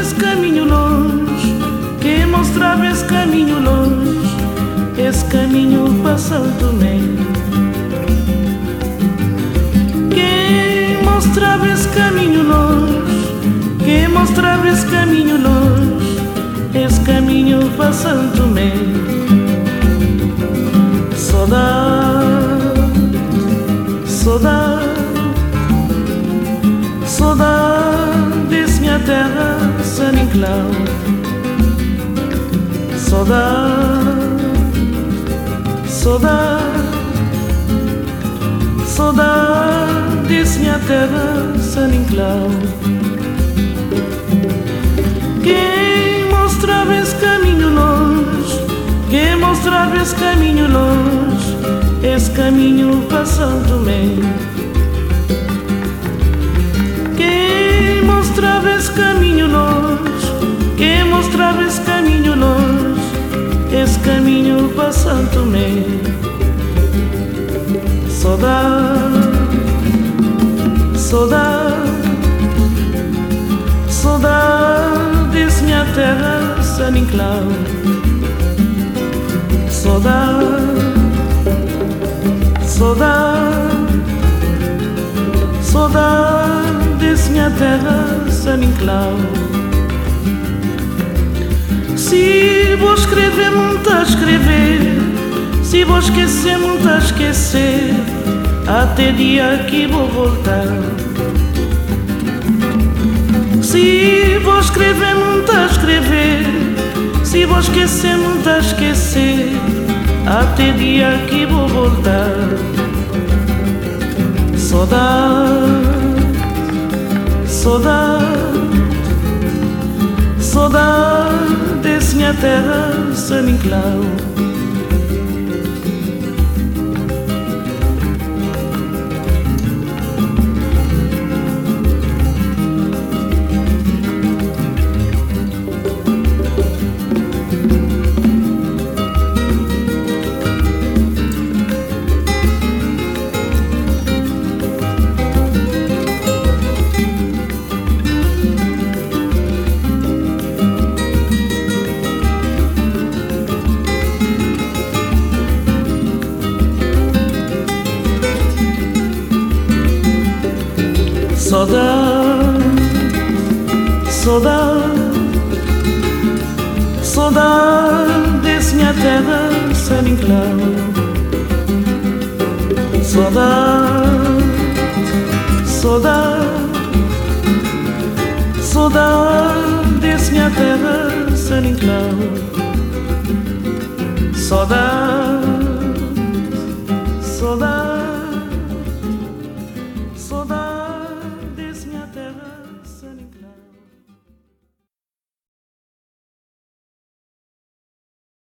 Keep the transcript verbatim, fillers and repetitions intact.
esse caminho longe, quem mostrava esse caminho longe, esse caminho para São Tomé. Quem mostrava esse caminho longe, quem mostrava esse caminho longe, esse caminho para São Tomé. Saudade, saudade, saudade desse minha terra, São Nicolau. Saudade, saudade, saudade desse minha terra, São Nicolau. Quem mostrava esse caminho longe, quem mostrava esse caminho longe, esse caminho para São Tomé. Quem mostrava esse caminho longe, quem mostrava esse caminho longe, esse caminho para São Tomé. Saudade, saudade, saudade desse minha terra, São Nicolau. Saudade, saudade, saudade desse minha terra, São Nicolau. Se vou escrever, muito a escrever, se vou esquecer, muito a esquecer, até dia que vou voltar. Se vou escrever, muito a escrever, se vou esquecer, muito a esquecer, até dia que vou voltar. Saudade, saudade, saudade desse minha terra, São Nicolau. Saudade, saudade, saudade desse minha terra, São Nicolau. Saudade, saudade, saudade desse minha terra, São Nicolau. Saudade, saudade.